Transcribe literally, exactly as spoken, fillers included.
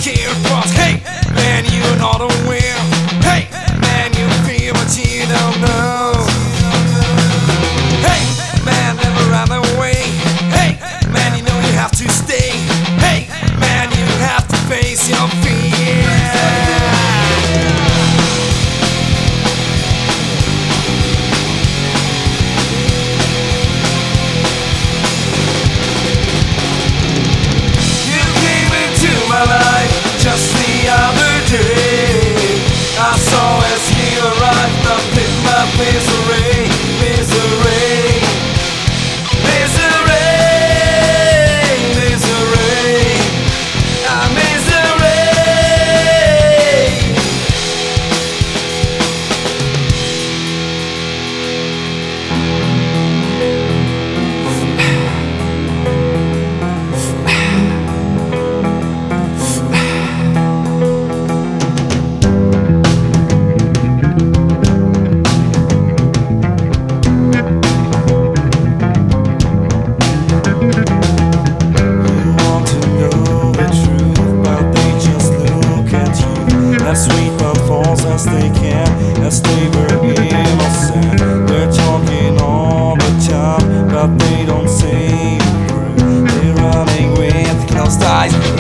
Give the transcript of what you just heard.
care cross. Hey, man, you're not aware. Hey, man, you feel but you don't know. Hey, man, never run away. Hey, man, you know you have to stay. Hey, man, you have to face your fear. Just the other day, I saw as you arrived, nothing but misery, misery, misery, misery, ah, misery. As sweet but false as they can, as they were innocent. They're talking all the time, but they don't say a word. They're running with closed eyes.